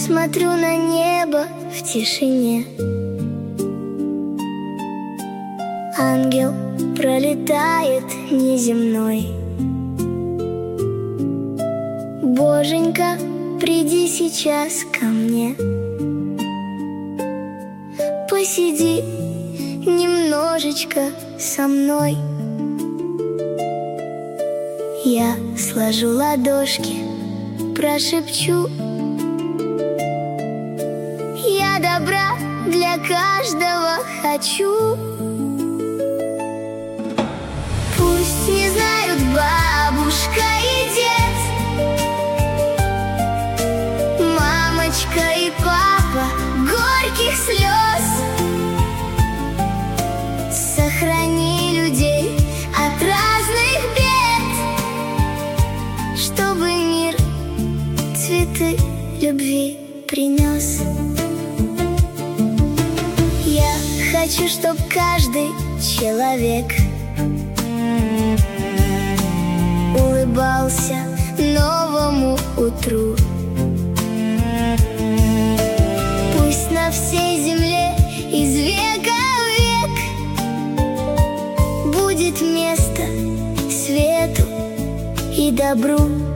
смотрю на небо в тишине. Ангел пролетает неземной. Боженька, приди сейчас ко мне. Посиди немножечко со мной. Я сложу ладошки, прошепчу: я добра для каждого хочу. Пусть не знают бабушка и дед, мамочка и папа горьких слез. Сохрани людей от разных бед, чтобы мир цветы любви принес. Я хочу, чтоб каждый человек улыбался новому утру. Пусть на всей земле из века в век будет место свету и добру.